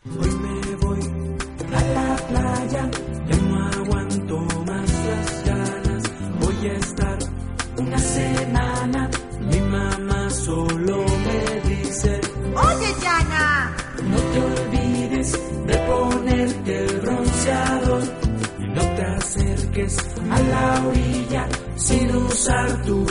Hoy me voy a la playa, ya no aguanto más las ganas. Voy a estar una semana, mi mamá solo me dice: Oye, Yana, no te olvides de ponerte el bronceador y no te acerques a la orilla sin usar tu